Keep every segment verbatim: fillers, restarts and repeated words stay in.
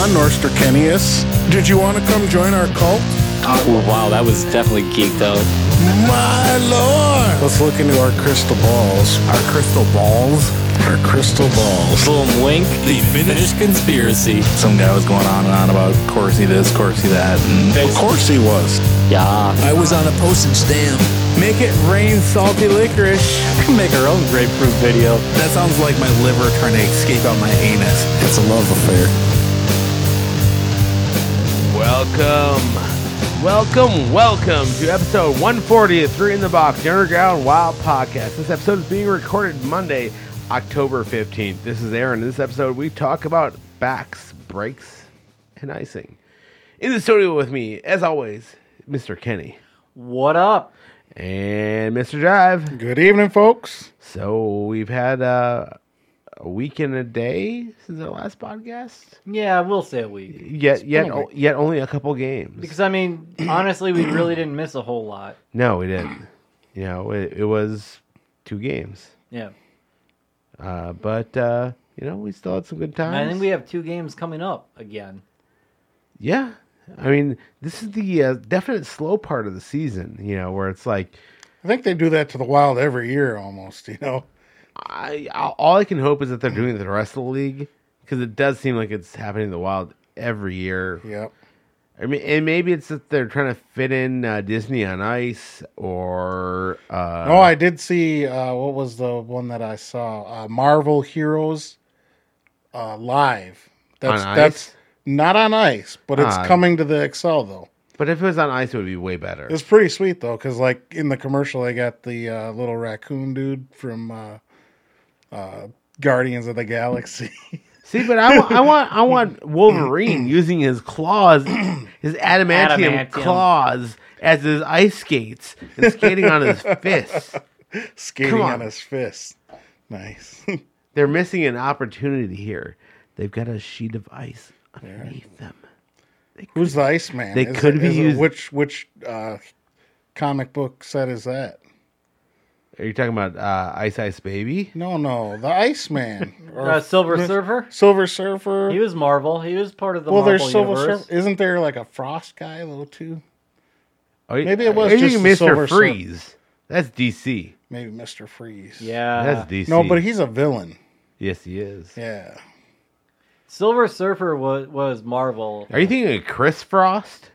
on, Norster Kennius. Did you want to come join our cult? Oh, wow, that was definitely geeked out. My lord! Let's look into our crystal balls. Our crystal balls? Our crystal balls. Boom, wink. The finished conspiracy. Some guy was going on and on about Corsi this, Corsi that, and of course he was. Yeah. I was on a postage stamp. Make it rain salty licorice. Make our own grapefruit video. That sounds like my liver trying to escape out my anus. It's a love affair. Welcome. Welcome, welcome to episode one forty of Three in the Box, the Underground Wild Podcast. This episode is being recorded Monday, October fifteenth. This is Aaron. In this episode, we talk about backs, brakes, and icing. In the studio with me, as always, Mister Kenny. What up? And Mister Jive. Good evening, folks. So, we've had uh, a week and a day since our last podcast. Yeah, we'll say a week. Yet, yet, o- yet only a couple games. Because, I mean, honestly, we really didn't miss a whole lot. No, we didn't. You know, it, it was two games. Yeah. Uh, but, uh, you know, we still had some good times. I think we have two games coming up again. Yeah. I mean, this is the uh, definite slow part of the season, you know, where it's like... I think they do that to the Wild every year almost, you know. I, I All I can hope is that they're doing it to the rest of the league, because it does seem like it's happening to the Wild every year. Yep. I mean, and maybe it's that they're trying to fit in uh, Disney on Ice, or... Uh, oh, I did see, uh, what was the one that I saw? Uh, Marvel Heroes uh, live. That's, on that's Ice? Not on Ice, but it's Ah. coming to the Excel, though. But if it was on Ice, it would be way better. It's pretty sweet, though, because, like, in the commercial, I got the uh, little raccoon dude from uh, uh, Guardians of the Galaxy. See, but I want, I want, I want Wolverine using his claws, his adamantium, Adamantium. claws as his ice skates and skating on his fists. Skating Come on. on. his fist. Nice. They're missing an opportunity here. They've got a sheet of ice underneath them. They Who's the Iceman? They Is could it- be is it- used- Which, which uh, comic book set is that? Are you talking about uh, Ice Ice Baby? No, no. The Iceman. Or Uh, Silver Surfer? Silver Surfer. He was Marvel. He was part of the well, Marvel there's Silver universe. Surfer. Isn't there like a Frost guy, though, too? Oh, Maybe it was are you just thinking the Mister Silver Sur- Freeze. That's D C. Maybe Mister Freeze. Yeah. That's D C. No, but he's a villain. Yes, he is. Yeah. Silver Surfer was, was Marvel. Are you thinking of Chris Frost?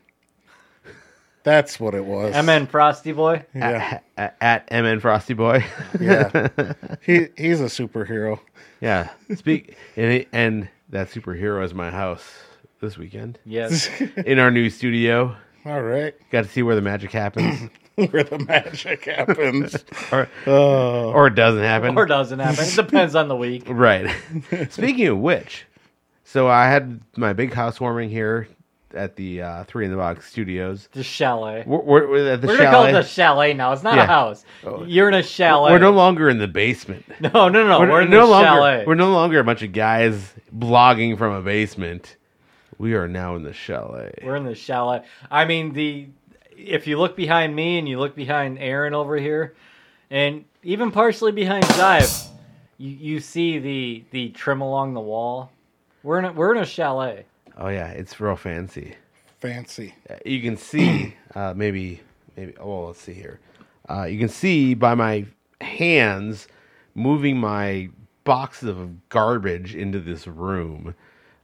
That's what it was. M N Frosty Boy? Yeah. At, at M N Frosty Boy. Yeah. he He's a superhero. Yeah. Speak and and that superhero is my house this weekend Yes. in our new studio. All right. Got to see where the magic happens, Where the magic happens. or Oh. or it doesn't happen. Or doesn't happen. It depends on the week. Right. Speaking of which, so I had my big housewarming here at the uh, Three in the Box Studios. The chalet. We're, we're, we're at the We're going to call it chalet. a chalet now. It's not Yeah. a house. Oh. You're in a chalet. We're no longer in the basement. No, no, no. We're, We're, in no the longer. chalet. We're no longer a bunch of guys blogging from a basement. We are now in the chalet. We're in the chalet. I mean, the if you look behind me and you look behind Aaron over here, and even partially behind Jive, you, you see the the trim along the wall. We're in a, we're in a chalet. Oh yeah, it's real fancy. Fancy. Uh, You can see uh, maybe maybe. Oh, well, let's see here. Uh, you can see by my hands moving my boxes of garbage into this room,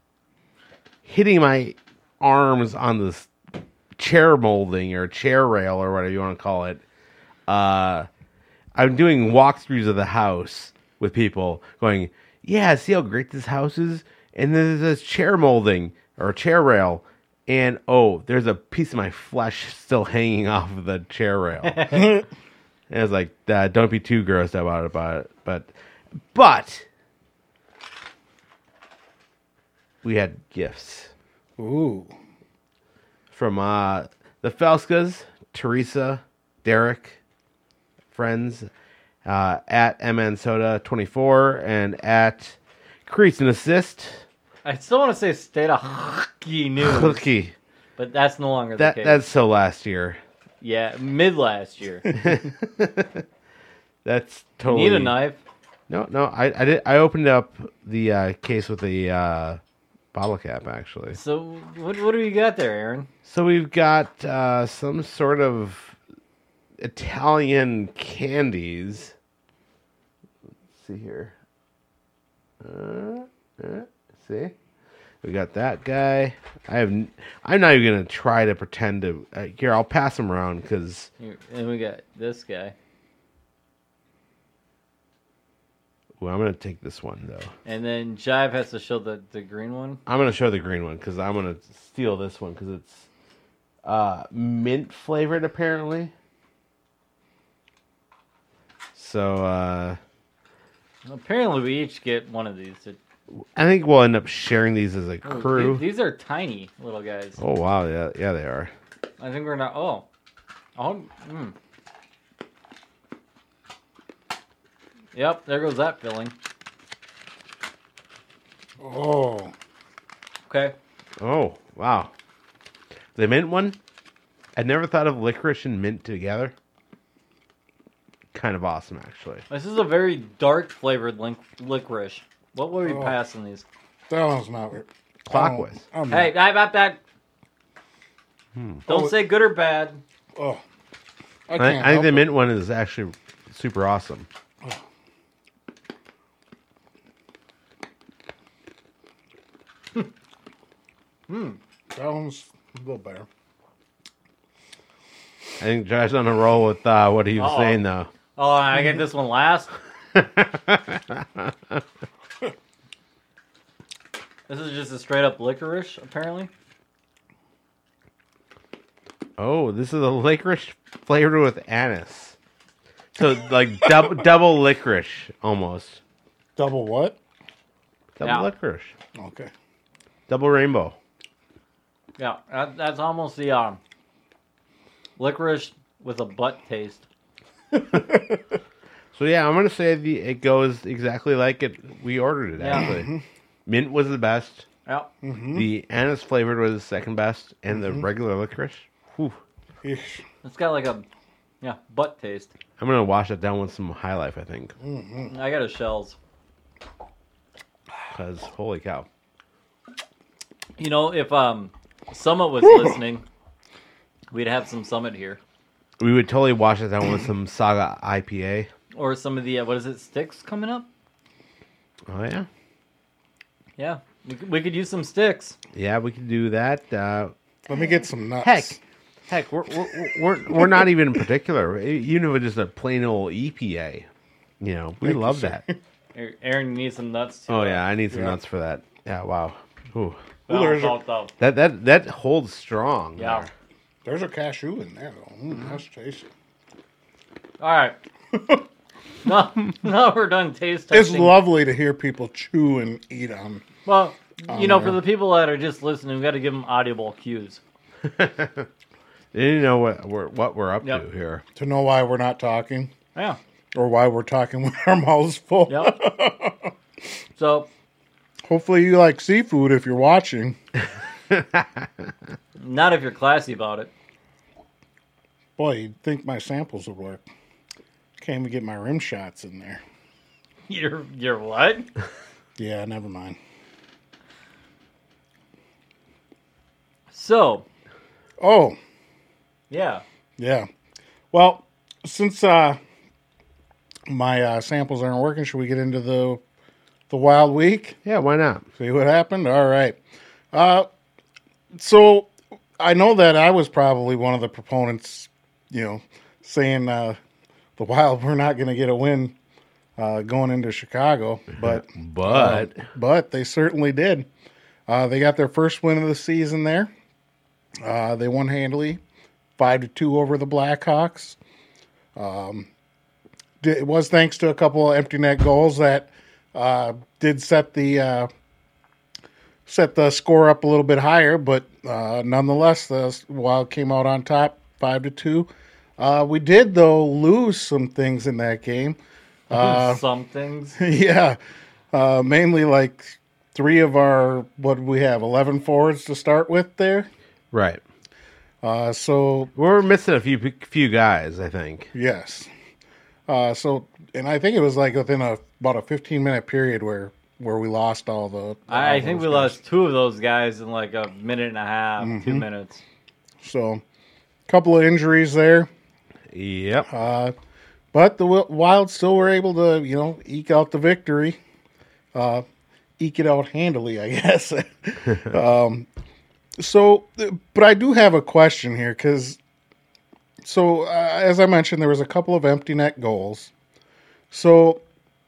hitting my arms on this chair molding or chair rail or whatever you want to call it. Uh, I'm doing walkthroughs of the house with people going, yeah, see how great this house is? And then there's this chair molding or chair rail. And, oh, there's a piece of my flesh still hanging off of the chair rail. And I was like, uh, don't be too grossed out about it. About it. But, but, we had gifts. Ooh. From uh, the Felskas, Teresa, Derek, friends, uh, at M N Soda twenty-four, and at Crease and Assist. I still want to say state of hockey news, Cookie. but that's no longer the That case. that's so last year. Yeah, mid last year. That's totally. Need a knife? No, no. I I did. I opened up the uh, case with a uh, bottle cap, actually. So what what do we got there, Aaron? So we've got uh, some sort of Italian candies. Let's see here. Uh, uh, see, we got that guy. I have. n- I'm not even gonna try to pretend to. Uh, here, I'll pass them around because Here, and we got this guy, well, I'm gonna take this one though. and then Jive has to show the, the green one. I'm gonna show the green one because I'm gonna steal this one because it's uh, mint flavored apparently. So uh, Apparently, we each get one of these. It- I think we'll end up sharing these as a oh, crew. These, these are tiny little guys. Oh wow, yeah, yeah, they are. I think we're not. Oh, oh. Mm. Yep, there goes that filling. Oh, Okay. Oh wow, the mint one. I never thought of licorice and mint together. Kind of awesome, actually. This is a very dark flavored link- licorice. What will we Oh. pass in these? that one's not it. Clockwise. I don't- I'm Hey, I got that. Hmm. Don't Oh. say good or bad. not- oh, I I, can't I think help the it. mint one is actually super awesome. That one's a little better. I think Josh's on a roll with uh, what he was Uh-oh. saying, though. Oh, I get this one last. This is just a straight up licorice, apparently. Oh, this is a licorice flavored with anise. So, like, double double licorice, almost. Double what? Double Yeah. licorice. Okay. Double rainbow. Yeah, that, that's almost the um, licorice with a butt taste. So, yeah, I'm going to say the, it goes exactly like it we ordered it, Yeah. actually. Mint was the best. Yeah. The anise flavored was the second best. And the regular licorice. Whew. Eesh. It's got like a, yeah, butt taste. I'm going to wash it down with some High Life, I think. I got a shells. Because, holy cow. You know, if um, Summit was listening, we'd have some Summit here. We would totally wash it down with some Saga I P A. Or some of the, uh, what is it, sticks coming up? Oh, yeah. Yeah, we could, we could use some sticks. Yeah, we could do that. Uh, Let me get some nuts. heck, heck, we're, we're we're we're not even in particular. You know, just a plain old E P A. You know, we Thank you, love sir. that. Aaron, you need some nuts too. Oh yeah, I need some Yeah. nuts for that. Yeah, wow. Ooh. Well, there's a- salt, though. That that that holds strong. Yeah. there. There's a cashew in there, though. Mm, that's tasty. All right. no, no, we're done taste It's testing. lovely to hear people chew and eat on. Well, you know, yeah. for the people that are just listening, we got to give them audible cues. They didn't know what we're what we're up Yep. to here. To know why we're not talking, Yeah. or why we're talking with our mouths full. Yep. So, Hopefully, you like seafood if you're watching. not if you're classy about it. Boy, you'd think my samples would work. Can't even get my rim shots in there. You're you're what? Yeah, never mind. So, Oh, yeah. yeah. Well, since uh, my uh, samples aren't working, should we get into the the wild week? Yeah, why not? See what happened? All right. Uh, so I know that I was probably one of the proponents, you know, saying uh, the Wild were not going to get a win uh, going into Chicago, but But but they certainly did. Uh, they got their first win of the season there. Uh, they won handily, five to two over the Blackhawks. Um, it was thanks to a couple of empty net goals that uh, did set the uh, set the score up a little bit higher, but uh, nonetheless, the Wild came out on top, five to two. Uh, we did though lose some things in that game. Uh, Some things. yeah, uh, mainly like three of our what did we have eleven forwards to start with there. right, Uh, so we're missing a few few guys. I think. yes, uh, so and I think it was like within a about a fifteen minute period where where we lost all the. I, I all think those we guys. lost two of those guys in like a minute and a half, Mm-hmm. two minutes. So, a couple of injuries there. Yep. Uh, but the Wi- Wild still were able to, you know, eke out the victory. Uh, eke it out handily, I guess. um, so, but I do have a question here because, so uh, as I mentioned, there was a couple of empty net goals. So,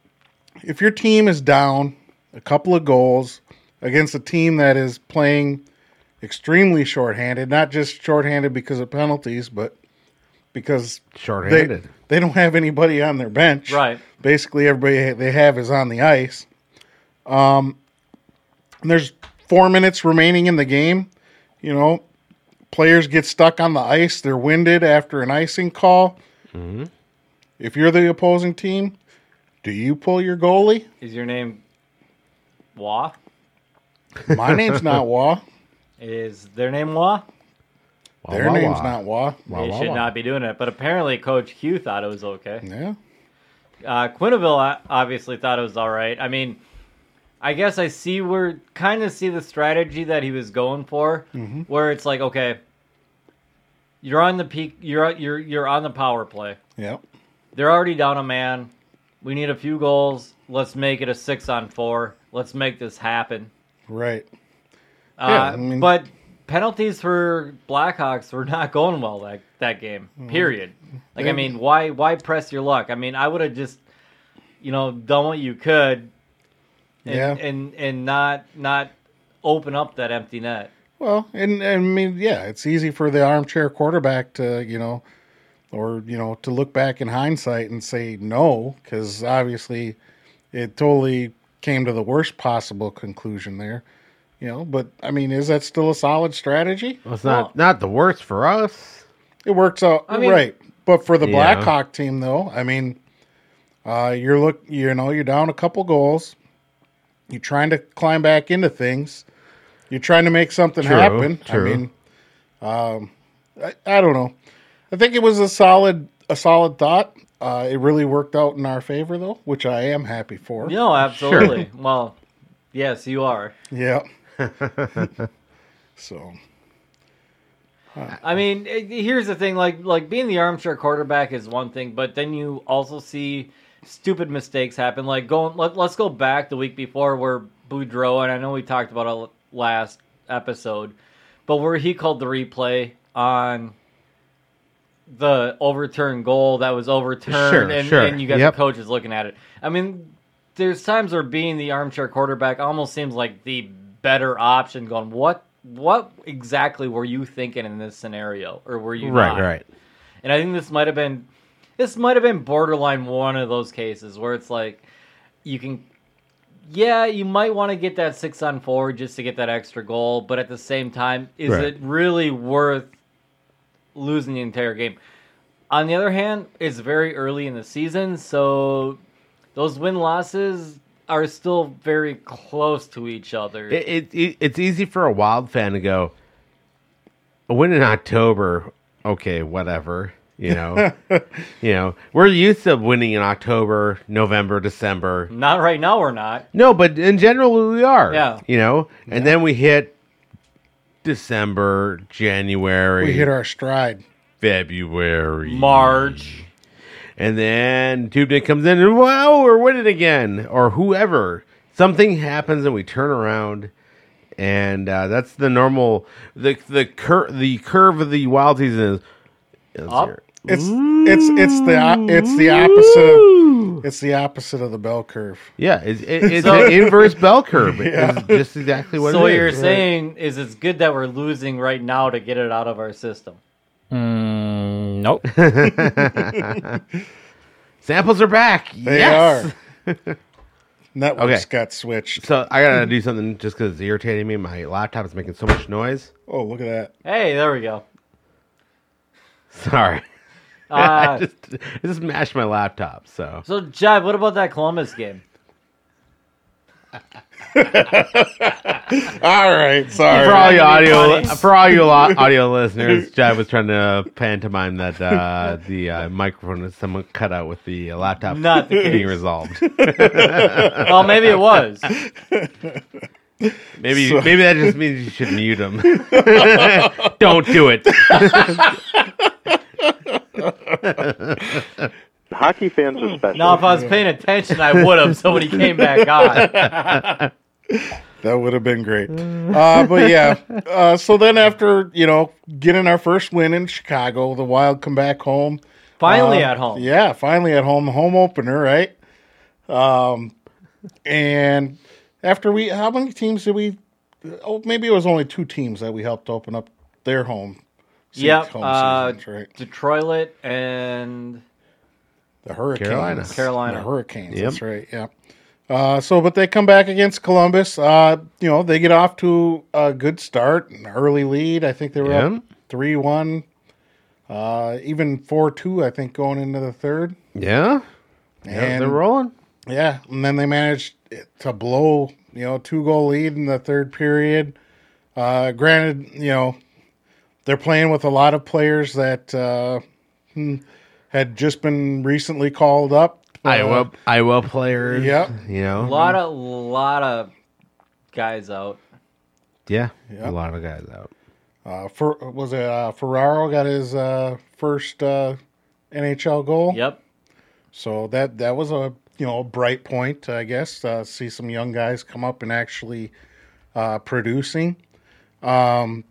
if your team is down a couple of goals against a team that is playing extremely shorthanded, not just shorthanded because of penalties, but because Shorthanded. they, they don't have anybody on their bench. Right. Basically, everybody they have is on the ice. Um, and there's four minutes remaining in the game. You know, players get stuck on the ice. They're winded after an icing call. Mm-hmm. If you're the opposing team, do you pull your goalie? Is your name Wah? My name's not Wah. Is their name Wah? Wah, Their wah, name's wah. not Wah. Wah, They wah, should wah. not be doing it. But apparently Coach Q thought it was okay. Yeah. Uh, Quinneville obviously thought it was all right. I mean, I guess I see where kind of see the strategy that he was going for, Mm-hmm. where it's like, okay, you're on the peak, you're you're you're on the power play. Yep. They're already down a man. We need a few goals. Let's make it a six on four. Let's make this happen. Right. Uh, Yeah, I mean- but penalties for Blackhawks were not going well that that game. Period. Like I Yeah. mean, why why press your luck? I mean, I would have just, you know, done what you could, and Yeah. and, and not not open up that empty net. Well, and, and I mean, yeah, it's easy for the armchair quarterback to, you know, or, you know, to look back in hindsight and say no, because obviously it totally came to the worst possible conclusion there, you know. But, I mean, is that still a solid strategy? Well, it's not Well- not the worst for us. It works out, I mean- right. But for the Yeah. Blackhawk team, though, I mean, uh, you're look, you know, you're down a couple goals. You're trying to climb back into things. You're trying to make something True, happen. true. I mean, um, I, I don't know. I think it was a solid, a solid thought. Uh, it really worked out in our favor, though, which I am happy for. No, absolutely. Well, yes, you are. Yeah. So, I mean, it- here's the thing: like, like being the armchair quarterback is one thing, but then you also see stupid mistakes happen. Like going, let, let's go back the week before where Boudreaux, and I know we talked about it last episode, but where he called the replay on the overturned goal that was overturned, Sure, and, sure. and you got Yep. the coaches looking at it. I mean, there's times where being the armchair quarterback almost seems like the better option. Going, what, what exactly were you thinking in this scenario, or were you Right, not? right. And I think this might have been, this might have been borderline one of those cases where it's like, you can, yeah, you might want to get that six on four just to get that extra goal, but at the same time, is Right. it really worth losing the entire game? On the other hand, it's very early in the season, so those win losses are still very close to each other. It, it, it it's easy for a Wild fan to go, a win in October, okay, whatever. You know, you know, we're used to winning in October, November, December. Not right now, we're not. No, but in general, we are. Yeah. You know, and then we hit December, January, we hit our stride. February, March. and then Dubnik comes in and wow, we're winning again, or whoever. Something happens and we turn around, and uh, that's the normal. the the cur- The curve of the Wild season is, is Up. here. It's it's it's the o- it's the opposite of it's the opposite of the bell curve. Yeah, it's, it, it's So- an inverse bell curve. It's just exactly what So it what is. you're saying is it's good that we're losing right now to get it out of our system. Mm, nope. Samples are back. They yes! are. Networks Okay. got switched. So I gotta do something just because it's irritating me. My laptop is making so much noise. Oh, look at that. Hey, there we go. Sorry, I Uh, just I just mashed my laptop. So so, Jive, what about that Columbus game? All right, sorry. For all you Trying to be audio, funny. for all you lo- audio listeners, Jai was trying to pantomime that uh, the uh, microphone is someone cut out with the uh, laptop Not the being case. resolved. Well, maybe it was. Maybe maybe that just means you should mute him. Don't do it. Hockey fans are special. Now, if I was paying attention, I would have. So when he came back on, That would have been great. Uh, but yeah, uh, so then after, you know, getting our first win in Chicago, the Wild come back home. finally Uh, at home. Yeah, finally at home, the home opener, right? Um, and after we, how many teams did we, oh, maybe it was only two teams that we helped open up their home. se- Yep. home Uh, seasons, right? Detroit and The Hurricanes. Carolina. Carolina. The Hurricanes, Yep. that's right, yeah. Uh, so, but they come back against Columbus. Uh, you know, they get off to a good start, an early lead. I think they were Yeah. up three one, uh, even four two, I think, going into the third. Yeah, yeah, And- they're rolling. Yeah, and then they managed to blow, you know, two goal lead in the third period. Uh, granted, you know, they're playing with a lot of players that uh, hmm, had just been recently called up. Uh, Iowa Iowa players. Yep. You know. a lot of lot of guys out. Yeah, Yep. a lot of guys out. Uh, for, was it uh, Ferraro got his uh, first uh, N H L goal? Yep. So that that was a you know bright point, I guess. Uh, see some young guys come up and actually uh, producing. Um,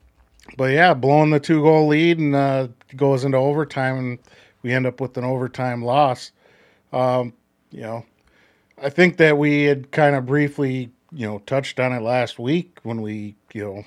but yeah, blowing the two goal lead and uh, goes into overtime, and we end up with an overtime loss. Um, you know, I think that we had kind of briefly you know touched on it last week when we you know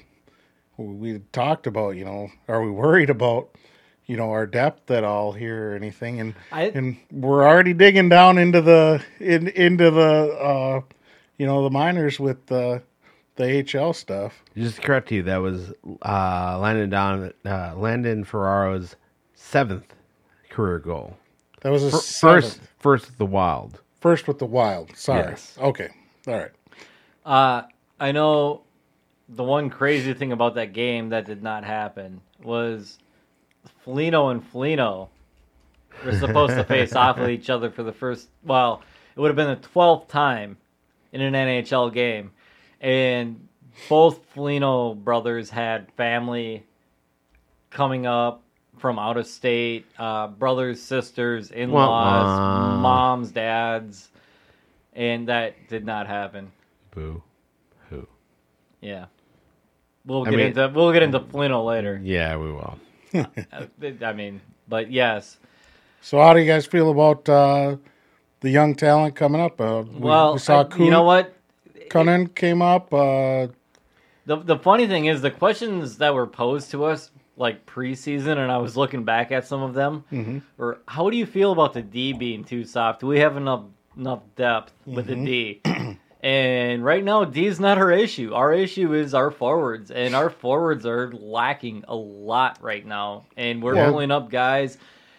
we had talked about you know are we worried about you know our depth at all here or anything, and I- and we're already digging down into the in into the uh, you know the minors with the the H L stuff. Just to correct you, that was uh, Landon Don uh, Landon Ferraro's seventh career goal. That was his Fir- seventh. First, first with the Wild. First with the Wild. Sorry. Yes. Okay. All right. Uh, I know the one crazy thing about that game that did not happen was Foligno and Foligno were supposed to face off with each other for the first, well, it would have been the twelfth time in an N H L game. And both Foligno brothers had family coming up from out of state, uh, brothers, sisters, in-laws, Wah-wah. moms, dads, and that did not happen. Boo. Who? Yeah, we'll I get mean- into we'll get into Foligno later. Yeah, we will. Uh, I mean, but yes. So how do you guys feel about uh, the young talent coming up? Uh, we, Well, we saw I- you know what? Kunin came up. Uh, The the funny thing is the questions that were posed to us like preseason, and I was looking back at some of them. Mm-hmm. Or how do you feel about the D being too soft? Do we have enough enough depth with Mm-hmm. the D? And right now, D is not our issue. Our issue is our forwards, and our forwards are lacking a lot right now. And we're Yeah. pulling up guys.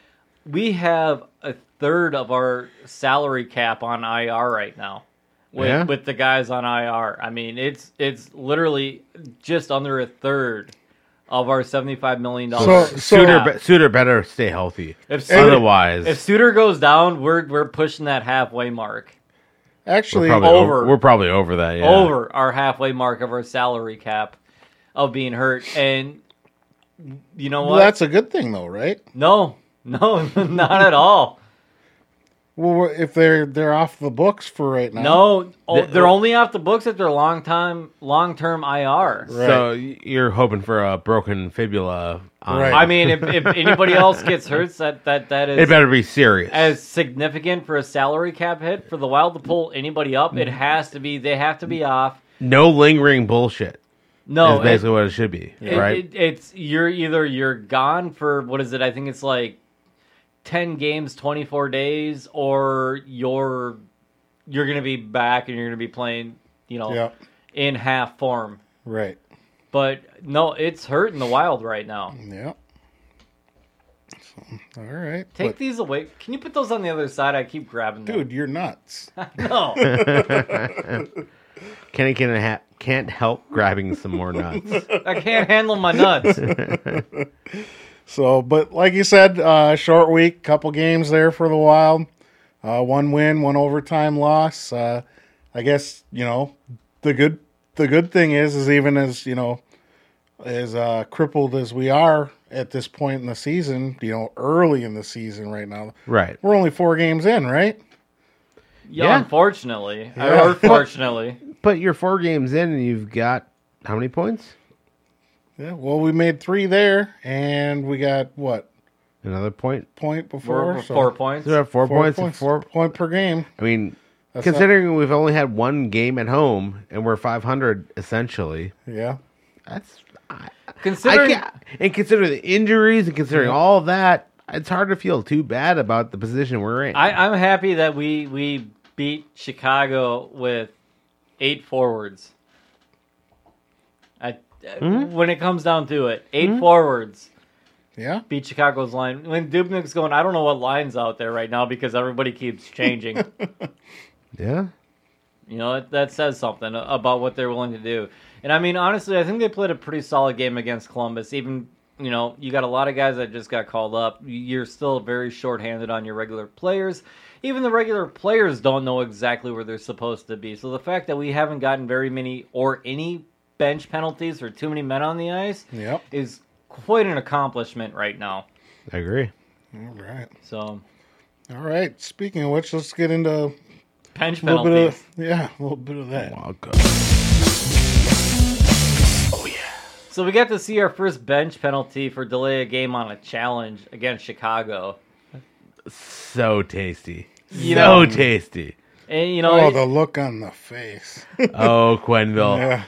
We have a third of our salary cap on I R right now. With, Yeah. with the guys on I R. I mean, it's it's literally just under a third of our seventy-five million dollars. So- so- Suter, be- Suter better stay healthy. If Suter- Otherwise, if Suter goes down, we're we're pushing that halfway mark. we're actually, probably over. over. We're probably over that. Yeah. Over our halfway mark of our salary cap of being hurt. And you know well, what? that's a good thing, though, right? no, no, not at all. Well, if they're they're off the books for right now, No, oh, The- they're only off the books if they're long time, long term I R. Right. So y- you're hoping for a broken fibula. On Right. I mean, if, if anybody else gets hurt, that that that is It better be serious. as significant for a salary cap hit for the Wild to pull anybody up. It has to be. They have to be off. no lingering bullshit. No, is basically what it should be, it, right? it, it's you're either you're gone for what is it? I think it's like ten games, twenty four days, or you're you're gonna be back and you're gonna be playing. You know, yeah, in half form. right, But no, it's hurting the Wild right now. yeah. All right. Take But, these away. Can you put those on the other side? I keep grabbing them. dude, you're nuts. No. Kenny can ha- can't help grabbing some more nuts. I can't handle my nuts. So, but like you said, uh, short week, couple games there for the Wild. Uh, one win, one overtime loss. Uh, I guess, you know, the good the good thing is, is even as, you know, as uh, crippled as we are at this point in the season, you know, early in the season right now, Right. we're only four games in, right? Yeah, Yeah. unfortunately. Yeah. Or fortunately. But you're four games in and you've got how many points? Yeah, well, we made three there, and we got, what, Another point. point before? Four, So, four points. So we have four, four points. points. Four. Point per game. I mean, That's considering we've only had one game at home and we're five hundred essentially, Yeah. that's I, I Considering can't. And considering the injuries and considering all of that, it's hard to feel too bad about the position we're in. I, I'm happy that we, we beat Chicago with eight forwards. I, Mm-hmm. When it comes down to it, eight forwards Yeah. beat Chicago's line. When Dubnik's going, I don't know what line's out there right now because everybody keeps changing. yeah. You know, that, that says something about what they're willing to do. And I mean, honestly, I think they played a pretty solid game against Columbus. Even, you know, you got a lot of guys that just got called up. You're still very shorthanded on your regular players. Even the regular players don't know exactly where they're supposed to be. So the fact that we haven't gotten very many or any bench penalties or too many men on the ice Yep. is quite an accomplishment right now. I agree. All right. So, All right. Speaking of which, let's get into bench a little penalties. bit of yeah, a little bit of that. Welcome. So we got to see our first bench penalty for delay a game on a challenge against Chicago. So tasty. You so know- tasty. And, you know, Oh, it- the look on the face. Oh, Quenville. Yeah.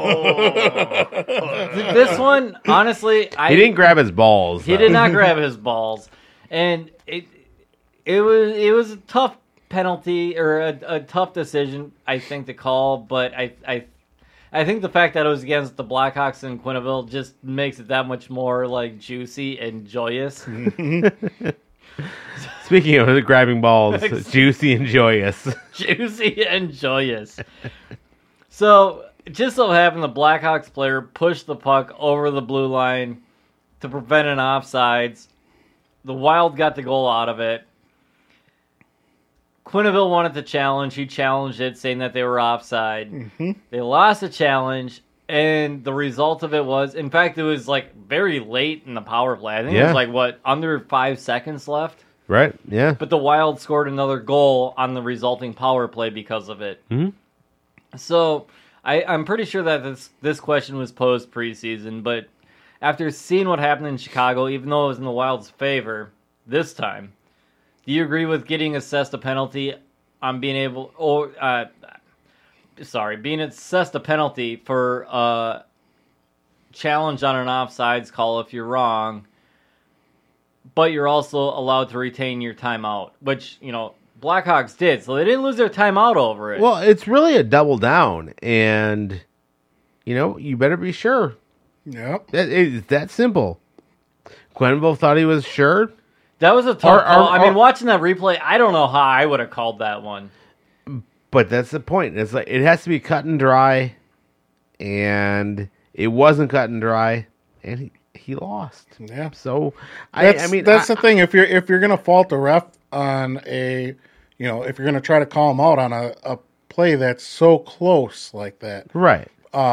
th- this one, honestly, I He didn't grab his balls. he though. did not grab his balls, and it it was it was a tough penalty or a, a tough decision, I think, to call. But I I I think the fact that it was against the Blackhawks in Quenneville just makes it that much more like juicy and joyous. Speaking of grabbing balls, juicy and joyous. Juicy and joyous. So, it just so happened the Blackhawks player pushed the puck over the blue line to prevent an offsides. The Wild got the goal out of it. Quenneville wanted to challenge. He challenged it, saying that they were offside. Mm-hmm. They lost the challenge, and the result of it was, in fact, it was like very late in the power play. I think it Yeah. was like, what, under five seconds left? Right? Yeah. But the Wild scored another goal on the resulting power play because of it. Mhm. So I, I'm pretty sure that this this question was posed preseason, but after seeing what happened in Chicago, even though it was in the Wild's favor this time, do you agree with getting assessed a penalty on being able, or uh, sorry, being assessed a penalty for a challenge on an offsides call if you're wrong? But you're also allowed to retain your timeout, which, you know, Blackhawks did. So they didn't lose their timeout over it. Well, it's really a double down, and you know you better be sure. Yep. That it's that simple. Quenneville thought he was sure, that was a tough Or- or- call. I mean, or- watching that replay, I don't know how I would have called that one. but that's the point. It's like it has to be cut and dry, and it wasn't cut and dry, and he, he lost. Yeah. So I, That's, I mean, that's I- the thing. If you're if you're gonna fault a ref on a, you know, if you're gonna try to call him out on a, a play that's so close like that, right.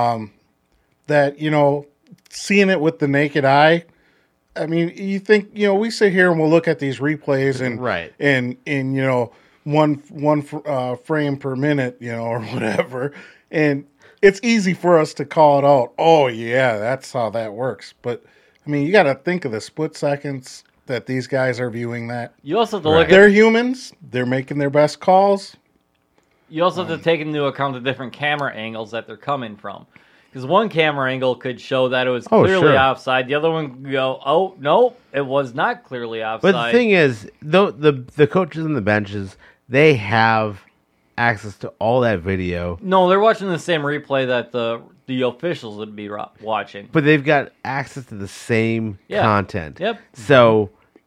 that you know, seeing it with the naked eye, I mean, you think, you know, we sit here and we'll look at these replays and Right. and and you know, one one uh, frame per minute, you know, or whatever, and it's easy for us to call it out. Oh yeah, that's how that works. But I mean, you got to think of the split seconds that these guys are viewing that. You also have to Right. look at, They're humans. They're making their best calls. you also have to take into account the different camera angles that they're coming from. Because one camera angle could show that it was Oh, clearly sure. offside. The other one could go, oh, no, it was not clearly offside. But the thing is, the, the the coaches and the benches, they have access to all that video, no, they're watching the same replay that the the officials would be ro- watching. but they've got access to the same Yeah. content. Yep. So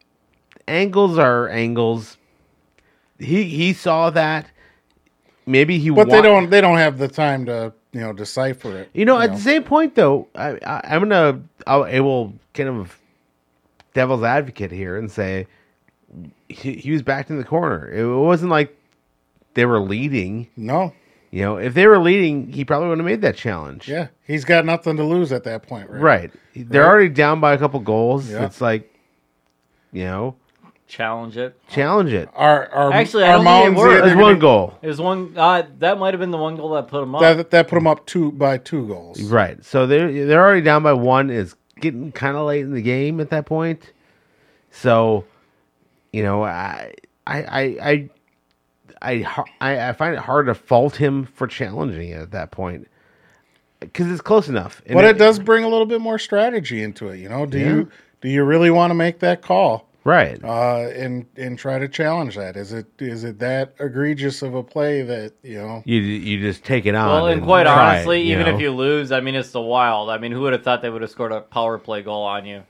angles are angles. He he saw that. Maybe he. But wa- they don't. They don't have the time to you know decipher it. You know, at the same point, though, I, I, I'm gonna I'll, I will kind of devil's advocate here and say he, he was backed in the corner. It wasn't like they were leading. No. You know, if they were leading, he probably would have made that challenge. Yeah, he's got nothing to lose at that point, right? Right. They're Right. already down by a couple goals. Yeah. It's like, you know, Challenge it. challenge it. Our, our Actually, I our don't think it mounds worked. either There's gonna- one goal. It was one. Uh, that might have been the one goal that put him up. that that put them up two by two goals. Right. So they're they're already down by one. It's getting kind of late in the game at that point. So, you know, I I I I I, I, I find it hard to fault him for challenging it at that point because it's close enough. And But it does bring a little bit more strategy into it. You know, do Yeah. you do you really want to make that call? Right. Uh, and and try to challenge that. Is it is it that egregious of a play that you know? You you just take it on. Well, and quite try it, honestly, even know? if you lose, I mean, it's the Wild. I mean, who would have thought they would have scored a power play goal on you?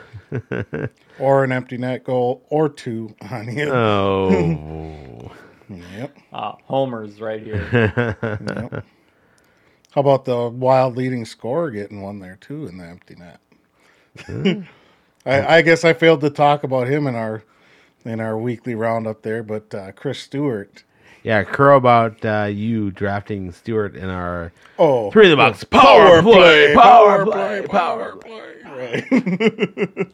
Or an empty net goal or two on you. Oh. Yep. Uh, Homer's right here. Yep. How about the Wild leading scorer getting one there too in the empty net? I, I guess I failed to talk about him in our in our weekly roundup there, but uh, Chris Stewart. Yeah, crow about uh, you drafting Stewart in our Oh, three in the box power, play, power play, power play. Right.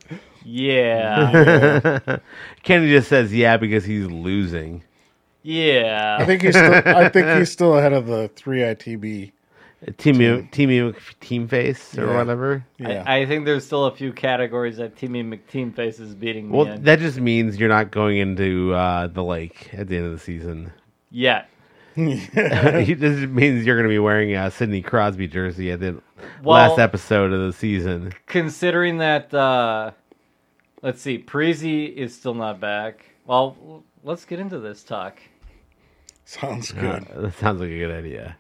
Yeah. Kenny just says yeah because he's losing. Yeah. I think he's still, I think he's still ahead of the three I T B. Team team team face or Yeah. whatever. Yeah. I, I think there's still a few categories that Timmy McTeam Face is beating me Well, in. that just means you're not going into uh, the lake at the end of the season. Yet. It just means you're going to be wearing a Sidney Crosby jersey at the Well- last episode of the season. Considering that, uh, let's see, Parisi is still not back. Well, let's get into this talk. Sounds Uh, good. that sounds like a good idea.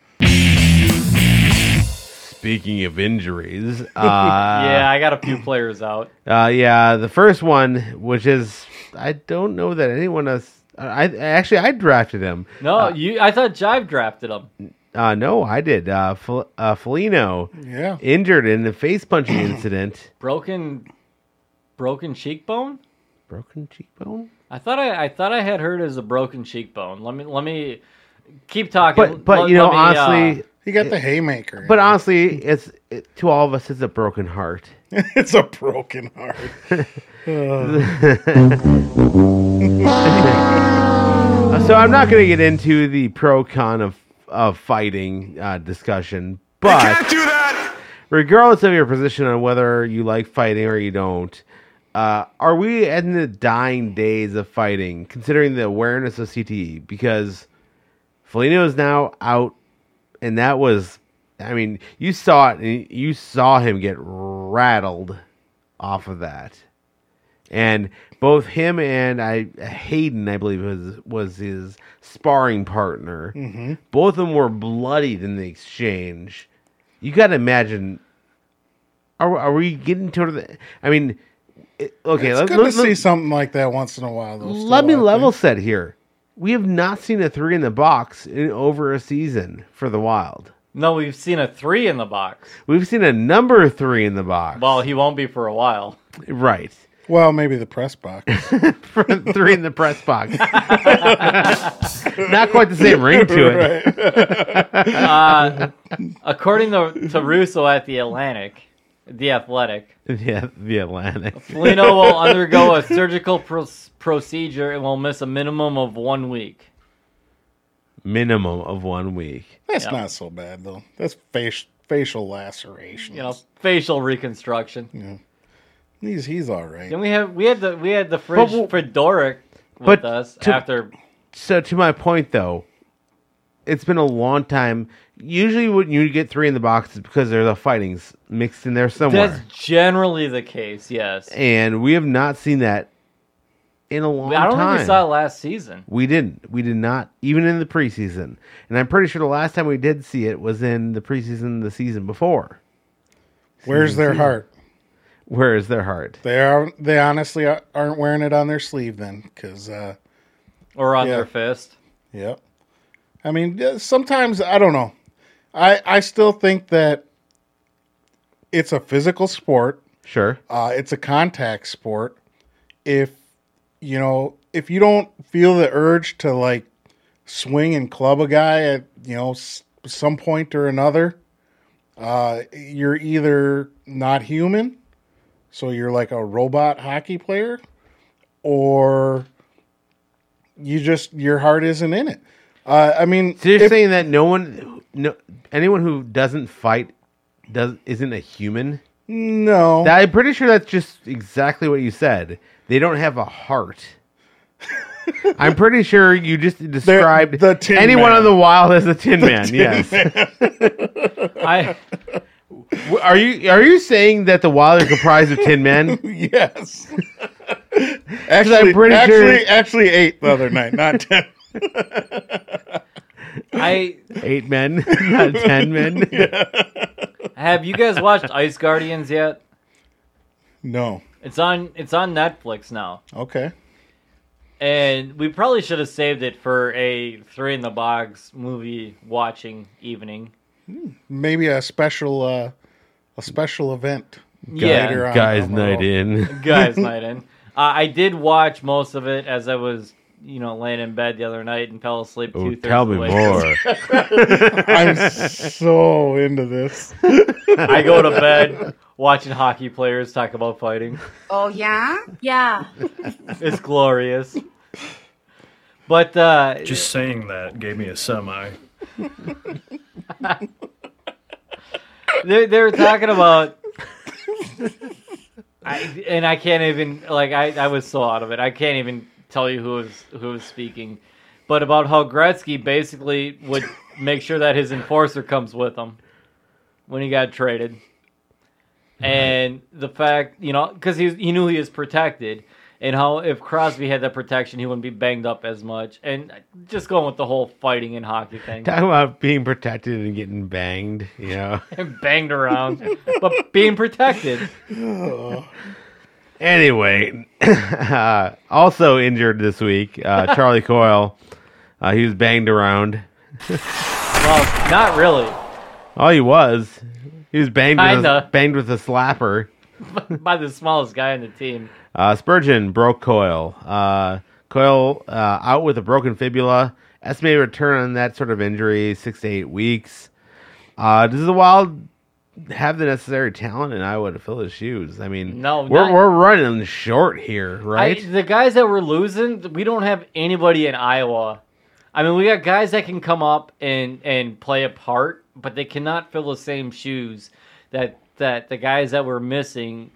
Speaking of injuries, uh, yeah, I got a few players out. uh, yeah, the first one, which is I don't know that anyone else. I actually I drafted him. No, you. I thought Jive drafted him. Uh, no, I did. Uh, Fel- uh, Felino Yeah. injured in the face punching incident. Broken, broken cheekbone. Broken cheekbone. I thought I, I thought I had heard as a broken cheekbone. Let me let me keep talking. But but Let- you know let me, honestly, uh, He got the haymaker. but honestly, it's it, to all of us, it's a broken heart. it's a broken heart. Uh, so I'm not going to get into the pro con of of fighting uh, discussion, but Can't do that! regardless of your position on whether you like fighting or you don't, uh, are we in the dying days of fighting, considering the awareness of C T E? Because Felino is now out, and that was, I mean, you saw it, and you saw him get rattled off of that. And both him and I Hayden, I believe, was was his sparring partner. Mm-hmm. Both of them were bloodied in the exchange. You got to imagine. Are are we getting to the? I mean, it, okay. It's let, good let- to let- see something like that once in a while. Though, still, let me I level think. set here. We have not seen a three in the box in over a season for the Wild. no, we've seen a three in the box. We've seen a number three in the box. Well, he won't be for a while. right. Well, maybe the press box. Three in the press box. Not quite the same ring to it. Uh, according to, to Russo at the Atlantic, the Athletic, Yeah, the Atlantic. Felino will undergo a surgical pro- procedure and will miss a minimum of one week. Minimum of one week. That's Yeah. not so bad though. That's facial facial lacerations. You know, facial reconstruction. he's he's all right. Then we have we had the we had the fridge But- Fedoric with but us to- after. So to my point, though, it's been a long time. Usually, when you get three in the box, it's because there's a fighting's mixed in there somewhere, That's generally the case. Yes, and we have not seen that in a long I don't time. think we saw it last season. We didn't. We did not, even in the preseason. And I'm pretty sure the last time we did see it was in the preseason the season before. Where's their heart? Where is their heart? They are. They honestly aren't wearing it on their sleeve then, because. Uh, Or on Yeah. their fist. Yep. I mean, uh, sometimes I don't know. I I still think that it's a physical sport. Sure. Uh, it's a contact sport. If you know, if you don't feel the urge to like swing and club a guy at you know s- some point or another, uh, you're either not human, so you're like a robot hockey player, or you just your heart isn't in it. Uh, I mean, So you're if- saying that no one, no anyone who doesn't fight does isn't a human? no, I'm pretty sure that's just exactly what you said. They don't have a heart. I'm pretty sure you just described the Tin anyone Man. on the wild as a Tin Man. Yes. I W- Are you are you saying that the Wild are comprised of Tin Men? yes. actually, pretty actually, sure- actually eight the other night, not ten. I Eight men, not ten men. have you guys watched Ice Guardians yet? No. It's on it's on Netflix now. Okay. And we probably should have saved it for a Three in the Box movie watching evening. Maybe a special, uh, a special event. Yeah. later on Guys, down the night road. in. Guys night in. Uh, I did watch most of it as I was, you know, laying in bed the other night and fell asleep Oh, two thirds tell of the me way. more. I'm so into this. I go to bed watching hockey players talk about fighting. Oh, yeah? Yeah. It's glorious. But uh, Just saying that gave me a semi. they they were talking about, I, and I can't even like I, I was so out of it. I can't even tell you who was who was speaking, but about how Gretzky basically would make sure that his enforcer comes with him when he got traded, and the fact you know because he he knew he was protected. And how if Crosby had that protection, he wouldn't be banged up as much. And just going with the whole fighting and hockey thing. Talking about being protected and getting banged, you know. And banged around. But being protected. Anyway, uh, also injured this week, uh, Charlie Coyle. Uh, he was banged around. Well, not really. Oh, he was. He was banged with a, Kinda. banged with a slapper. By the smallest guy on the team. Uh, Spurgeon broke Coyle. Uh, Coyle uh, out with a broken fibula. Estimated return on that sort of injury, six to eight weeks. Uh, does the Wild have the necessary talent in Iowa to fill his shoes? I mean, No, we're not- we're running short here, I, right? the guys that we're losing, we don't have anybody in Iowa. I mean, we got guys that can come up and, and play a part, but they cannot fill the same shoes that, that the guys that we're missing.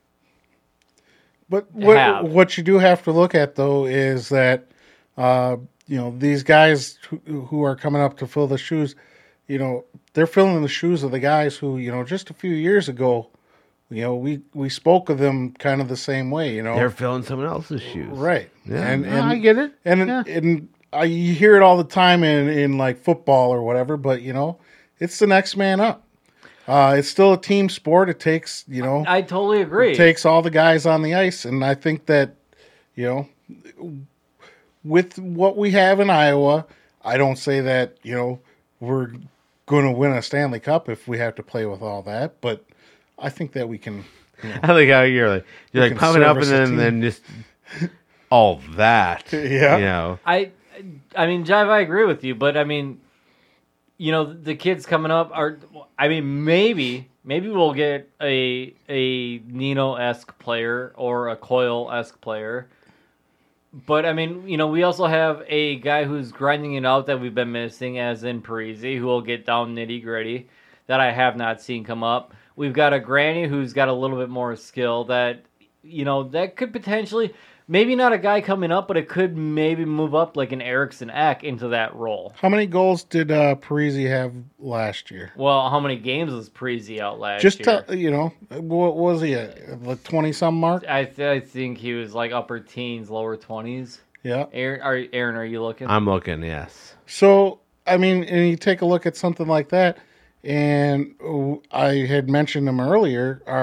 But what, have. what you do have to look at, though, is that, uh, you know, these guys who, who are coming up to fill the shoes, you know, they're filling the shoes of the guys who, you know, just a few years ago, you know, we, we spoke of them kind of the same way, you know. They're filling someone else's shoes, Right. Yeah, And, no, and I get it. And, Yeah. and I, you hear it all the time in, in, like, football or whatever, but, you know, it's the next man up. Uh, it's still a team sport. It takes, you know, I totally agree. it takes all the guys on the ice. And I think that, you know, with what we have in Iowa, I don't say that, you know, we're going to win a Stanley Cup if we have to play with all that. But I think that we can. You know, I like how you're like you're We like can pumping up and service a then, team. then just all that. Yeah. You know. I, I mean, Jive, I agree with you, but I mean, you know, the kids coming up are. I mean, maybe, maybe we'll get a a Nino-esque player or a Coyle-esque player. But I mean, you know, we also have a guy who's grinding it out that we've been missing, as in Parisi, who will get down nitty gritty, that I have not seen come up. We've got a Granny who's got a little bit more skill that, you know, that could potentially, maybe not a guy coming up, but it could maybe move up like an Eriksson Ek into that role. how many goals did uh, Parisi have last year? Well, how many games was Parisi out last Just year? tell, you know, what was he at? The twenty-some mark? I, th- I think he was like upper teens, lower twenties. Yeah. Aaron, are, Aaron, are you looking? I'm looking, yes. So, I mean, and you take a look at something like that, and uh, I had mentioned him earlier, our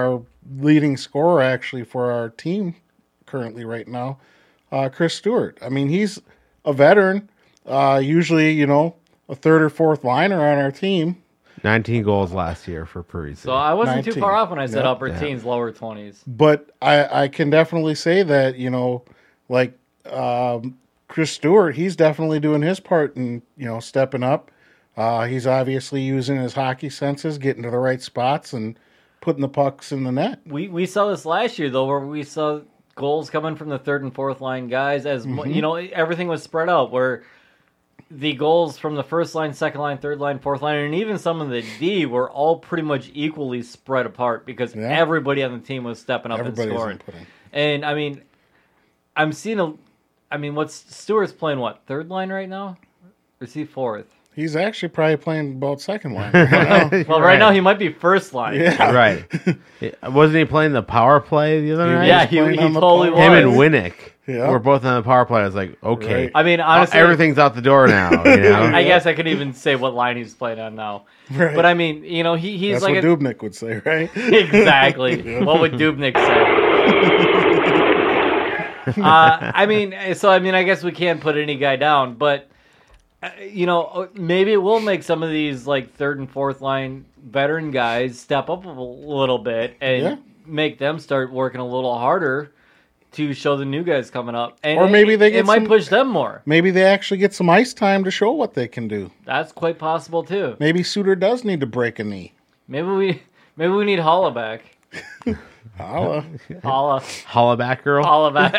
leading scorer actually for our team currently right now, uh, Chris Stewart. I mean, he's a veteran, uh, usually, you know, a third or fourth liner on our team. nineteen goals last year for Parisi. So I wasn't too nineteen. far off when I said Yep. upper Yeah. teens, lower twenties. But I, I can definitely say that, you know, like um, Chris Stewart, he's definitely doing his part and, you know, stepping up. Uh, he's obviously using his hockey senses, getting to the right spots and putting the pucks in the net. We we saw this last year though, where we saw goals coming from the third and fourth line guys. As mo Mm-hmm. you know, everything was spread out. Where the goals from the first line, second line, third line, fourth line, and even some of the D were all pretty much equally spread apart because Yeah. everybody on the team was stepping up Everybody's and scoring. inputting. And I mean, I'm seeing a. I mean, what's Stewart's playing? What, third line right now? Or is he fourth? He's actually probably playing about second line. I don't know. Well, right, now he might be first line. Yeah. Right. Wasn't he playing the power play the other night? Yeah, he, playing he on the totally power Him was. and Winnick Yeah. were both on the power play. I was like, okay. Right. I mean, honestly, Everything's out the door now. You know? I guess I could even say what line he's playing on now. Right. But I mean, you know, he, he's That's like what a, Dubnik would say, right? exactly. What would Dubnik say? uh, I mean, so I mean, I guess we can't put any guy down, but uh, you know, maybe it will make some of these like third and fourth line veteran guys step up a little bit and Yeah. make them start working a little harder to show the new guys coming up. And Or maybe they it, get it might some- push them more. Maybe they actually get some ice time to show what they can do. That's quite possible too. Maybe Suter does need to break a knee. Maybe we maybe we need Holla back. Holla. Holla. Holla back, girl. Holla back.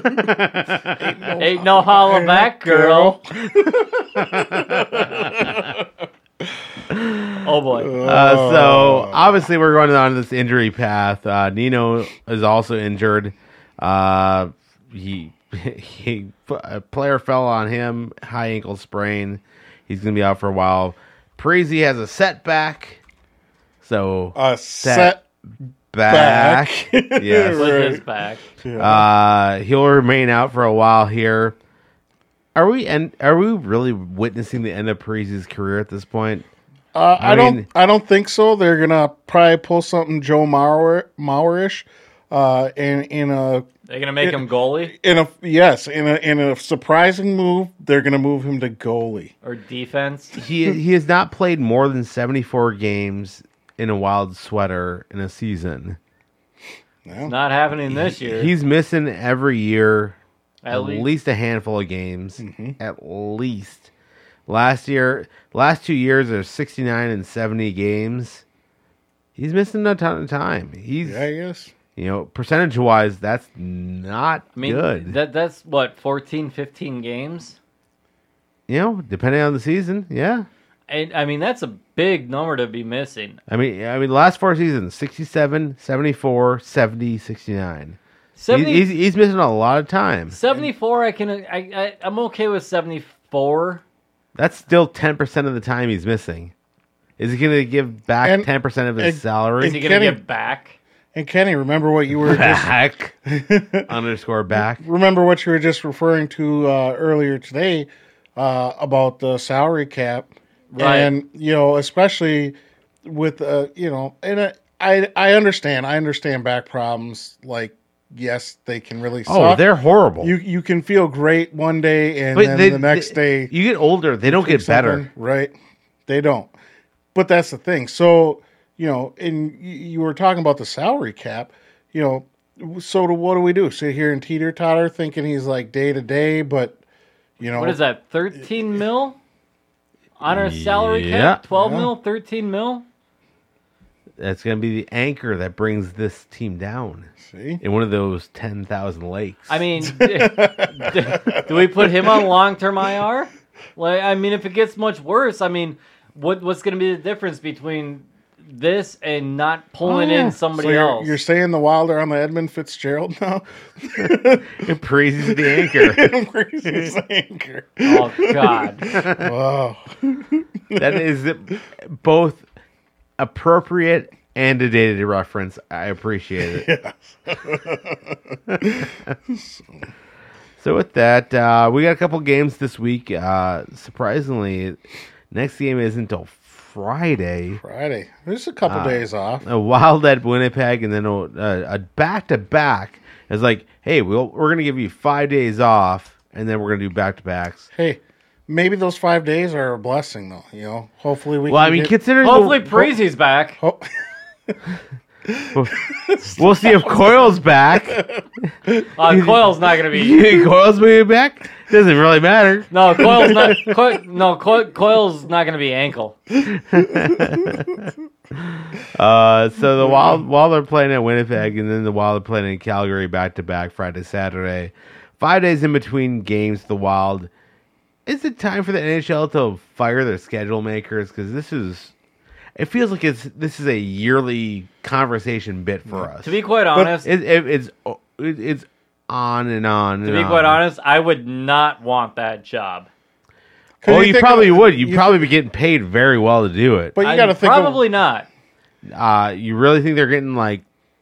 Ain't no holla back, girl. Oh boy. Uh, so obviously we're going on this injury path. Uh, Nino is also injured. Uh, he he a player fell on him, high ankle sprain. He's gonna be out for a while. Parisi has a setback. So A set back. yes. With his back. Uh, he'll remain out for a while here. Are we and are we really witnessing the end of Parisi's career at this point? Uh, I, I don't. mean- I don't think so. They're gonna probably pull something Joe Mauer Mauerish, uh, in in a They're gonna make him goalie in a yes in a in a surprising move. They're gonna move him to goalie. or defense. He he has not played more than seventy-four games in a Wild sweater in a season. Not happening this year. He's missing every year At at, least. least. a handful of games. At least. Last year, last two years are sixty-nine and seventy games. He's missing a ton of time. He's Yeah, yes. you know, percentage wise, that's not I mean, good. that that's what fourteen, fifteen games. you know, depending on the season, yeah. And I mean, that's a big number to be missing. I mean, I mean, last four seasons: sixty-seven, seventy-four, seventy, sixty-nine. seventy, He's, he's, he's missing a lot of time. seventy-four, I can, I, I, I'm okay with seventy-four. That's still ten percent of the time he's missing. Is he going to give back And- ten percent of his and- salary? Is he going to Kenny- get back? And Kenny, remember what you were just back underscore back? remember what you were just referring to uh, earlier today uh, about the salary cap, Right. and you know, especially with uh, you know, and uh, I I understand, I understand back problems. Like, yes, they can really suck. Oh, they're horrible. you you can feel great one day, and But then they- the next they- day you get older, they don't get better. something, right? They don't. But that's the thing. So, you know, and y- you were talking about the salary cap, you know, so do, what do we do? Sit here and teeter totter thinking he's like day to day, but, you know, What is that, thirteen mil? On our salary Yeah. cap? twelve Yeah. mil? thirteen mil? That's going to be the anchor that brings this team down See? in one of those ten thousand lakes. I mean, d- d- do we put him on long-term I R? Like, I mean, if it gets much worse, I mean, what what's going to be the difference between this and not pulling Oh, yeah. in somebody So you're, else? you're saying the Wilder on the Edmund Fitzgerald now? it praises the anchor. Crazy anchor. Oh God! Wow. That is both appropriate and a dated reference. I appreciate it. So with that, uh, we got a couple games this week. Uh, surprisingly, next game isn't until Friday. Friday. There's a couple Uh, days off. A Wild at Winnipeg, and then a, a, a back-to-back. It's like, hey, we'll, we're going to give you five days off, and then we're going to do back-to-backs. Hey, maybe those five days are a blessing, though. You know, hopefully we. Well, can I mean, get, considering Hopefully, the, Preezy's back. ho- we'll see if Coil's back. Uh, Coil's not gonna be. You think Coil's moving back? Doesn't really matter. No, Coil's not. Coil, no, Coil, Coil's not gonna be ankle. Uh, so the Wild, while they're playing at Winnipeg, and then the Wild are playing in Calgary back to back Friday, Saturday, five days in between games. The Wild. Is it time for the N H L to fire their schedule makers? Because this is, it feels like it's this is a yearly conversation bit for us. To be quite honest, it, it, it's it, it's on and on. to and be on. quite honest, I would not want that job. Oh, you you, think probably of- would. You'd you- probably be getting paid very well to do it. But you I- got to think probably of, not. Uh, you really think they're getting like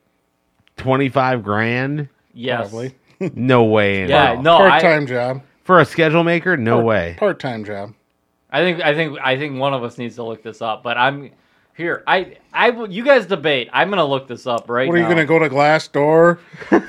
twenty five grand? Yes. probably No way. In Yeah. hell. No. I, part-time job. For a schedule maker, no way. Part-time job. I think. I think. I think one of us needs to look this up. But I'm here. I. I. will- You guys debate. I'm gonna look this up right What are you now. going to go to Glassdoor?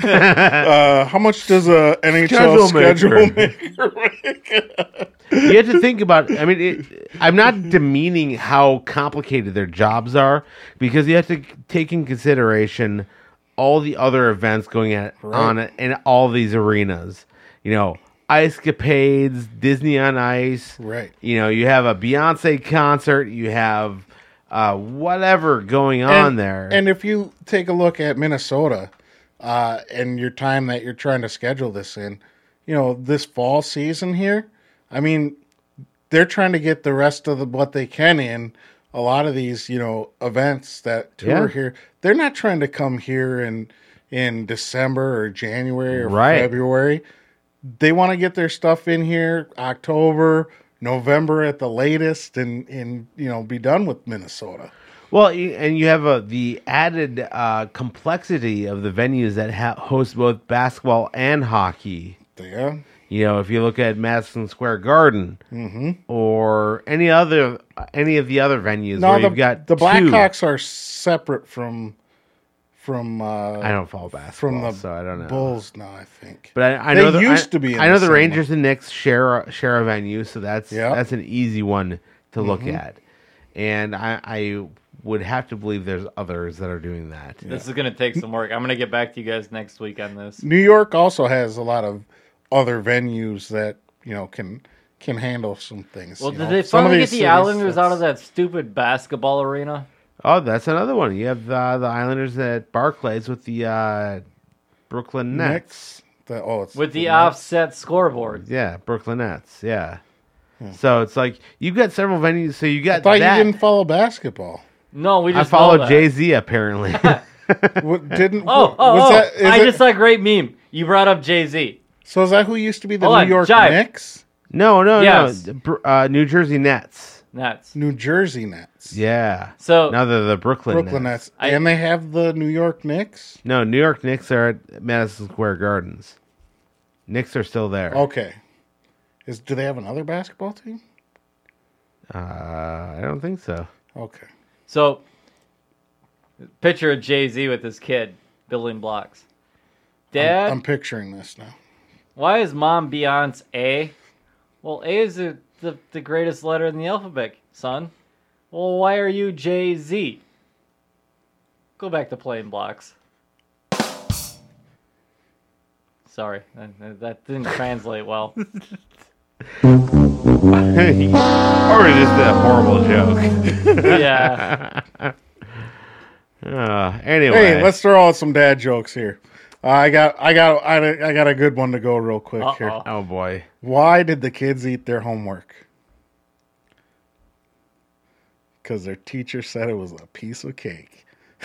uh, how much does a N H L Schedule maker. schedule maker? You have to think about. I mean, it, I'm not demeaning how complicated their jobs are, because you have to take in consideration all the other events going at, on in all these arenas. You know, Ice Capades, Disney on Ice. Right. You know, you have a Beyonce concert. You have uh, whatever going on and, there. And if you take a look at Minnesota uh, and your time that you're trying to schedule this in, you know, this fall season here, I mean, they're trying to get the rest of the, what they can in. A lot of these, you know, events that tour Yeah. here, they're not trying to come here in in December or January or Right. February. They want to get their stuff in here October, November at the latest, and and you know be done with Minnesota. Well, y- and you have uh, the added uh, complexity of the venues that ha- host both basketball and hockey. Yeah. You know, if you look at Madison Square Garden or any other any of the other venues No, where the, you've got the two- Blackhawks are separate from from uh, I don't follow basketball, from the so I don't know. Bulls now. I think, But I, I They know the, used I, to be in I know the the same Rangers and Knicks share a, share a venue, so that's Yep. that's an easy one to look Mm-hmm. at. And I, I would have to believe there's others that are doing that. This is gonna take some work. I'm gonna get back to you guys next week on this. New York also has a lot of other venues that you know can can handle some things. Well, you did know. they Some of finally these get the cities, Islanders out of that's- that stupid basketball arena? Oh, that's another one. You have uh, the Islanders at Barclays with the uh, Brooklyn Nets. Nets? The, oh, it's With the Nets. offset scoreboard. Yeah, Brooklyn Nets. Yeah. So it's like you've got several venues. So you I got thought that. you didn't follow basketball. No, we I just know followed that. Jay Z apparently. What, didn't Oh, oh, was oh. that? Is I it- just saw a great meme. You brought up Jay Z. so is that who used to be the Hold New on, York Jive. Knicks? no, no, Yes. no. Br- Uh, New Jersey Nets. Nets. New Jersey Nets. Yeah. So Now they're the Brooklyn, Brooklyn Nets. Nets. I- and they have the New York Knicks? No, New York Knicks are at Madison Square Gardens. Knicks are still there. Okay. Is do they have another basketball team? Uh, I don't think so. Okay. so picture of Jay Z with his kid building blocks. Dad, I'm picturing this now. why is mom Beyonce A? Well, A is the, the, the greatest letter in the alphabet, son. Well, why are you Jay Z? Go back to playing blocks. Sorry, that, that didn't translate well. Or just a horrible joke. Yeah. Uh, anyway. Hey, let's throw out some dad jokes here. Uh, I got, I got, I, I got a good one to go real quick here. Uh-oh. Oh boy. Why did the kids eat their homework? Because their teacher said it was a piece of cake.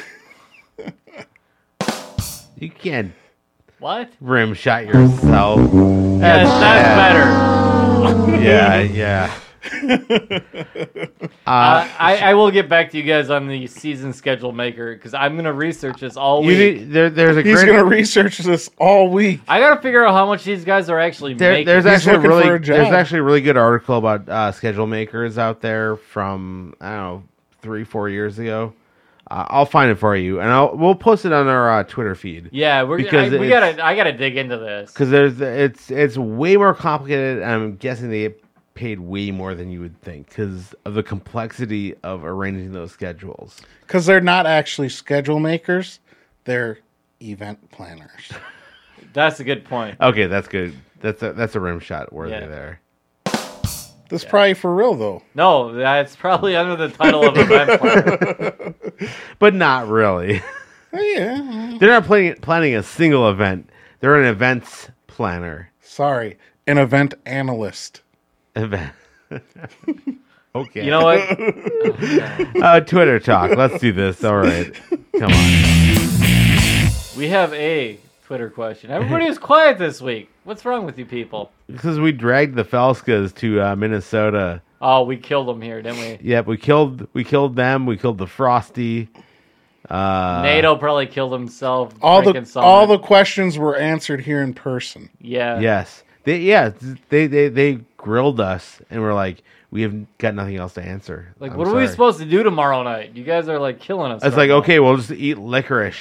You can't What? rim shot yourself. Yes, that's better. Yeah, yeah. Uh, I, I will get back to you guys on the season schedule maker because I'm gonna research this all You week. need, there, there's a He's great. going to research this all week. I gotta figure out how much these guys are actually There, making. there's He's actually a looking really for a job. there's actually a really good article about uh, schedule makers out there from I don't know three four years ago. Uh, I'll find it for you, and I'll we'll post it on our uh, Twitter feed. yeah, we're because I, we it's- gotta I gotta dig into this. Because there's it's it's way more complicated, and I'm guessing they get paid way more than you would think because of the complexity of arranging those schedules. Because they're not actually schedule makers, they're event planners. That's a good point. Okay, that's good. That's a that's a rim shot worthy Yeah. there. This is probably for real, though. No, that's probably under the title of event planner. But not really. Oh, yeah. They're not planning planning a single event. They're an events planner. Sorry, an event analyst. Event. Okay. You know what? Uh, Twitter talk. Let's do this. All right. Come on. We have a Twitter question. Everybody is quiet this week. What's wrong with you people? Because we dragged the Felskas to uh, Minnesota. Oh, we killed them here, didn't we? Yep, we killed we killed them. We killed the Frosty. Uh, NATO probably killed himself. All the drinking something. all the questions were answered here in person. yeah. Yes. They yeah they, they they grilled us and we're like we have got nothing else to answer. Like, I'm what are we sorry. supposed to do tomorrow night? You guys are like killing us. It's right like now. okay, we'll just eat licorice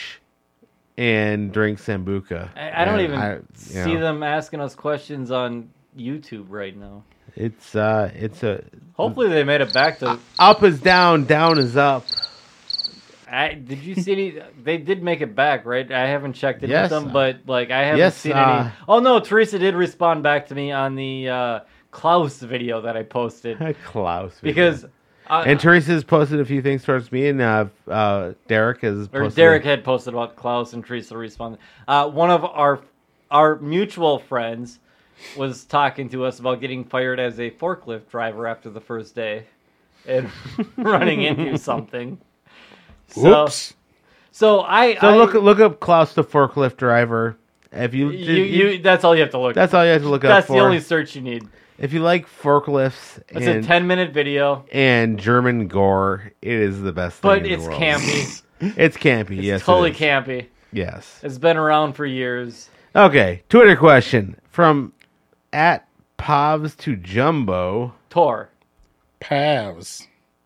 and drink sambuca. I, I don't And even I- you see know, them asking us questions on YouTube right now. It's uh, it's a Hopefully, they made it back to. up is down, down is up. I, did you see any? They did make it back, right? I haven't checked in Yes. with them, but like I haven't Yes, seen uh, any. Oh no, Teresa did respond back to me on the uh, Klaus video that I posted Klaus. because. Uh, and Teresa's posted a few things towards me, and uh, uh, Derek has or posted Derek had posted about Klaus and Teresa responded. Uh, one of our our mutual friends was talking to us about getting fired as a forklift driver after the first day and running into something. So, Whoops. so I So I, look look up Klaus the forklift driver. If you, you, you that's all you have to look. that's all you have to look That's up for. the only search you need. If you like forklifts It's and, a ten minute video, and German gore, it is the best thing but in it's the world. campy. It's campy, It's yes. it totally is. campy. Yes. It's been around for years. Okay, Twitter question from at Pavs to Jumbo. Tor, Pavs.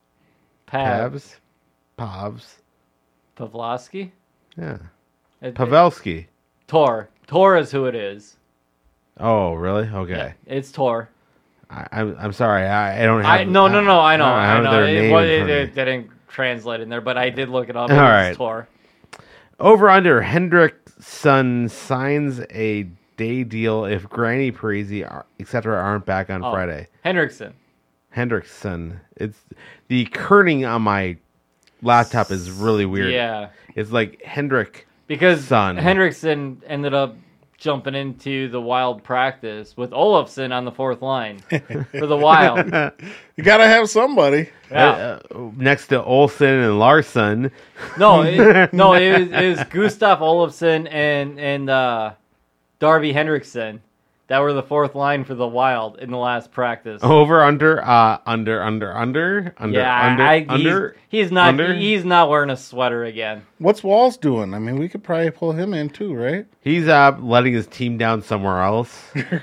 Pav, Pavs? Pavs. Pavlovsky, Yeah. It- it- Pavelski. Tor, Tor is who it is. Oh, really? Okay. It's Tor. I, I'm I'm sorry. I, I don't have. I no no no I know I I don't know have their it, name wa- in it, front of it me. didn't translate in there, but I did look it up. All It was right. Tor. Over under Hendrickson signs a day deal if Granny Parisi et cetera aren't back on Oh, Friday. Hendrickson. Hendrickson. It's the kerning on my laptop is really weird. Yeah, It's like Hendrick. because Son. Hendrickson ended up jumping into the Wild practice with Olofsson on the fourth line for the Wild. You gotta have somebody. Yeah. Uh, next to Olsen and Larson. No, it, no, it was, it was Gustav Olofsson and and uh, Darby Hendrickson that were the fourth line for the Wild in the last practice. Over under uh under under under under yeah, under I, under he's, he's not under? he's not wearing a sweater again. What's Walls doing? I mean, we could probably pull him in too, right? He's uh letting his team down somewhere else.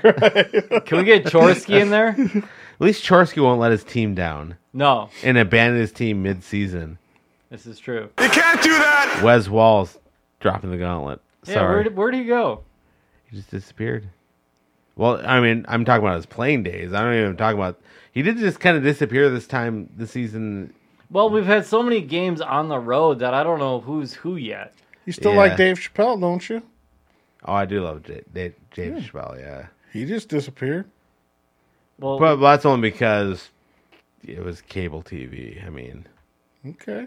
At Can we get Chorsky in there? least Chorsky won't let his team down No, and abandon his team mid-season. this is true. You can't do that! Wes Walls dropping the gauntlet. Yeah, Sorry, where'd, where'd he go? he just disappeared. Well, I mean, I'm talking about his playing days. I don't even talk about. He did just kind of disappear this time this season. Well, we've had so many games on the road that I don't know who's who yet. You still Yeah. like Dave Chappelle, don't you? Oh, I do love J- J- James Chappelle. Yeah, He just disappeared. Well, but that's only because it was cable T V. I mean, Okay.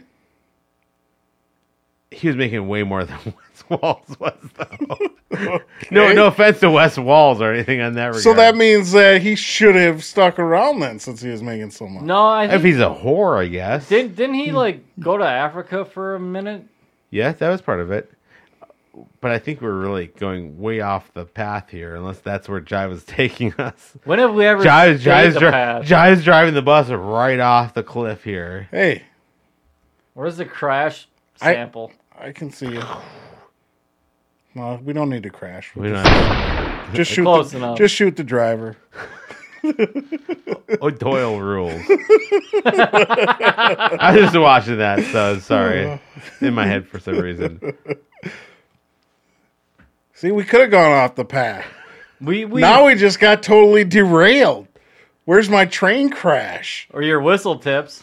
he was making way more than Wes Walls was, though. No, no offense to Wes Walls or anything on that regard. So that means that he should have stuck around then, since he was making so much. no, I if think, he's a whore, I guess. didn't didn't he like go to Africa for a minute? Yeah, that was part of it. but I think we're really going way off the path here, unless that's where Jive is taking us. When have we ever Jive's, stayed Jive's, the dri- path? Jive's driving the bus right off the cliff here. Hey, Where's the crash I- sample? I can see you. No, we don't need to crash. We don't have Just shoot. Close the, enough. Just shoot the driver. oh, Doyle rules. I was just watching that, so sorry. In my head for some reason. See, we could have gone off the path. We we Now we just got totally derailed. Where's my train crash? or your whistle tips.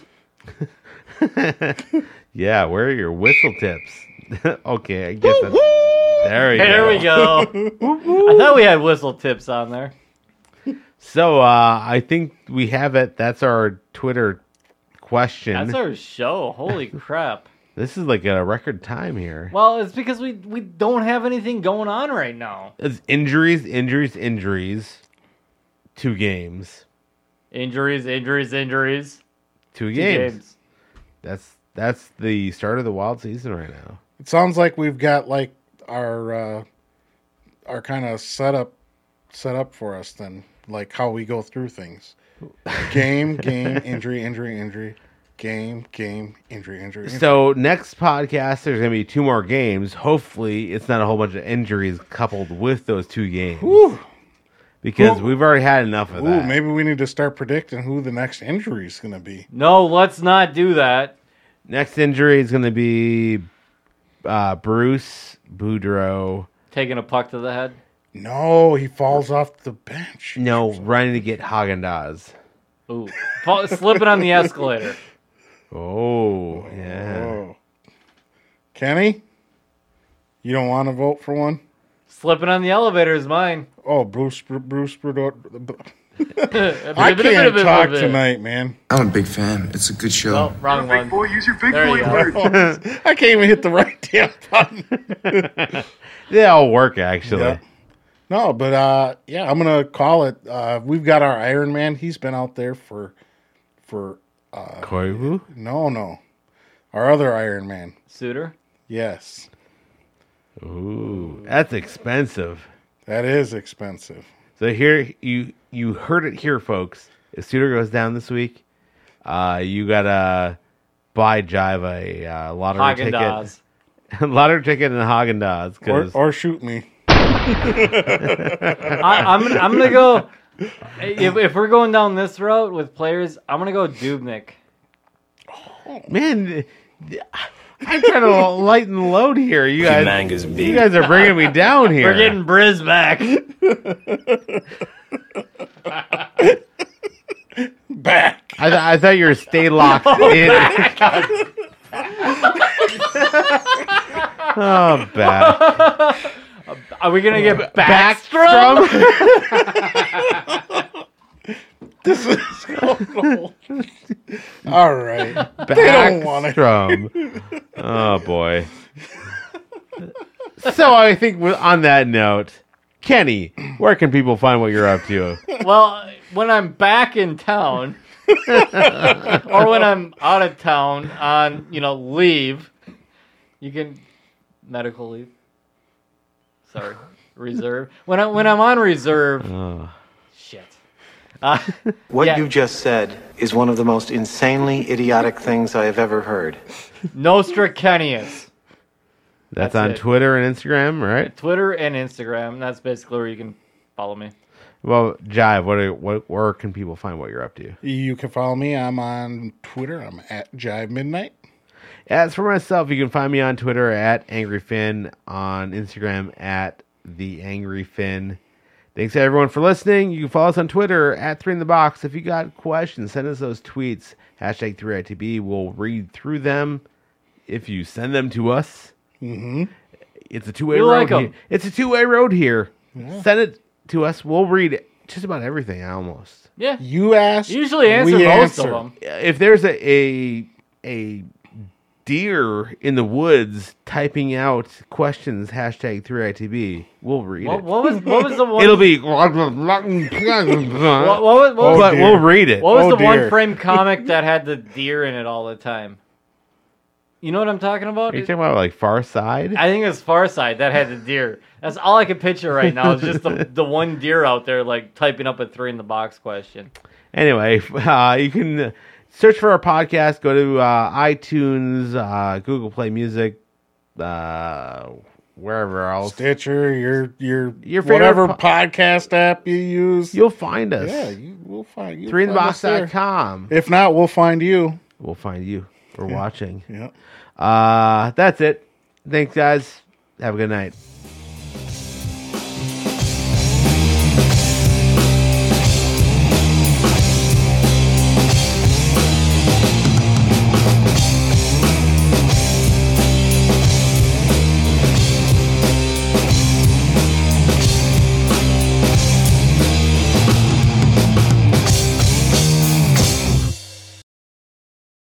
Yeah, where are your whistle tips? Okay, I guess that's... There we There go. we go. I thought we had whistle tips on there. So, uh, I think we have it. That's our Twitter question. That's our show. Holy crap. This is like a record time here. Well, it's because we we don't have anything going on right now. It's injuries, injuries, injuries. Two games. Injuries, injuries, injuries. Two Two games. games. That's that's the start of the wild season right now. It sounds like we've got like our uh, our kind of setup set up for us then, like how we go through things. Game, game, injury, injury, injury. Game, game, injury, injury. injury. So next podcast, there's gonna be two more games. Hopefully, it's not a whole bunch of injuries coupled with those two games. Whew. Because Ooh. we've already had enough of Ooh, that. maybe we need to start predicting who the next injury is going to be. No, let's not do that. Next injury is gonna be uh, Bruce Boudreau. Taking a puck to the head. No, he falls off the bench. No, running to get Haagen-Dazs. Ooh. Fall, slipping on the escalator. Oh, yeah. Oh. Kenny, you don't want to vote for one? Slipping on the elevator is mine. Oh, Bruce, Bruce, Bruce. I can't talk tonight, man. I'm a big fan. It's a good show. Oh, wrong one. Boy, use your big There boy you go. words. I can't even hit the right damn button. They all work, actually. Yeah. No, but uh, yeah, I'm gonna call it. Uh, we've got our Iron Man. He's been out there for, for uh, Koivu? no, no, our other Iron Man. Suitor? Yes, Ooh, that's expensive. that is expensive. So here, you you heard it here, folks. If Suter goes down this week, uh, you gotta buy Jive a uh, lottery ticket. Haagen-Dazs. Lottery ticket and Haagen-Dazs. Or, 'cause- or shoot me. I, I'm gonna, I'm gonna go. If, if we're going down this route with players, I'm gonna go Dubnik. Man, I'm trying to lighten the load here. You guys, you guys are bringing me down here. We're getting Briz back. Back. I, th- I thought you were stay locked in. Oh, back. Are we gonna get Backstrom? Backstrom? This is so all right. They don't want it. Backstrom. Oh, boy. So I think with- on that note, Kenny, where can people find what you're up to? Well, when I'm back in town, or when I'm out of town on, you know, leave, you can medical leave. Sorry, reserve. When I when I'm on reserve, Oh. shit. Uh, What yeah, you've just said is one of the most insanely idiotic things I have ever heard. Nostracenius. That's, That's on it. Twitter and Instagram, right? Twitter and Instagram. That's basically where you can follow me. Well, Jive, what, are, what where can people find what you're up to? You can follow me. I'm on Twitter. I'm at Jive Midnight. As for myself, you can find me on Twitter at Angry Finn, on Instagram at The Angry Finn. Thanks everyone for listening. You can follow us on Twitter at Three in the Box. If you got questions, send us those tweets. Hashtag three I T B. We'll read through them if you send them to us. Mm-hmm. It's a two-way We road like 'em. here. It's a two-way road here. Send it to us. We'll read just about everything almost. Yeah. You ask. Usually answer we most answer. of them. If there's a, a a deer in the woods typing out questions, hashtag three I T B, we'll read What, it. what was what was the one? It'll be. What, what, what was, what was, but dear. we'll read it. what was Oh, the dear. one frame comic that had the deer in it all the time? You know what I'm talking about? Are you talking about like Far Side? I think it's Far Side that had the deer. That's all I can picture right now is just the, the one deer out there like typing up a three in the box question. Anyway, uh, you can search for our podcast. Go to uh, iTunes, uh, Google Play Music, uh, wherever else. Stitcher, your your, Your favorite whatever po- podcast app you use. You'll find us. Yeah, you, we'll find you. three in the box dot com. If not, we'll find you. We'll find you. We're watching. Yeah. Uh, that's it. Thanks, guys. Have a good night.